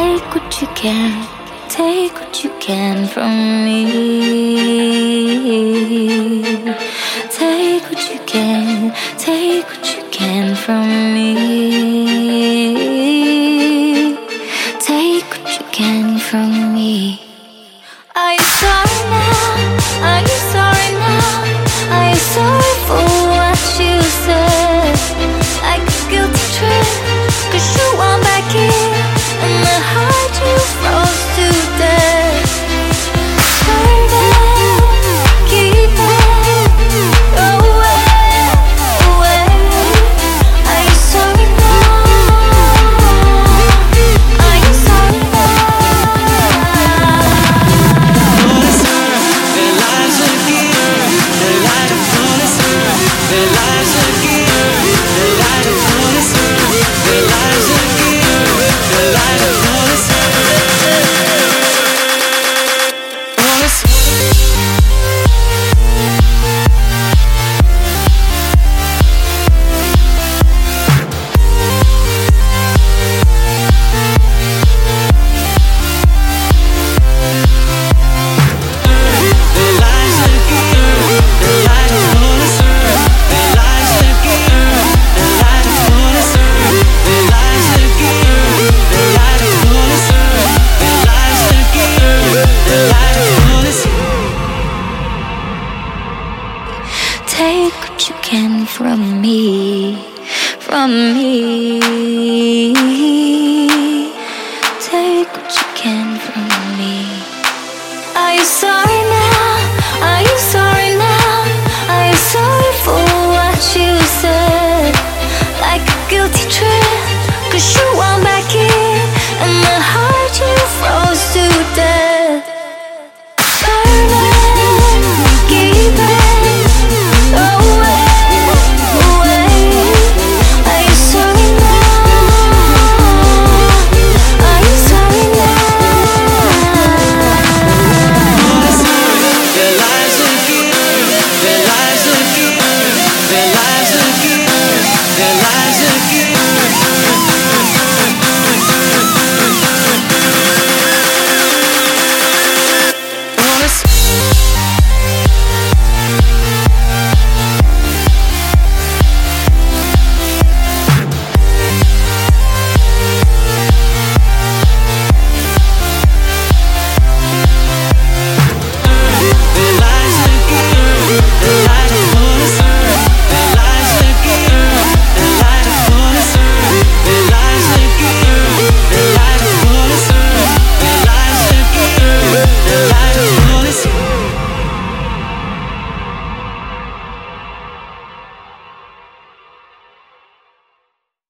Take what you can from me. Take what you can, take what you can from me. Take what you can from me. Are you sorry now? Are you sorry now? Are you sorry for what you said? Like a guilty trip, 'cause you want back here in the heart you froze to death. Turn back, keep it, away, away. Are you sorry now? Are you sorry now? Their lives again, the light upon us, their lives again, the light upon us, their lives again, the light upon us. Take what you can from me, from me. Take what you can from me. Are you sorry now? Are you sorry now? Are you sorry for what you said? Like a guilty trip, 'cause you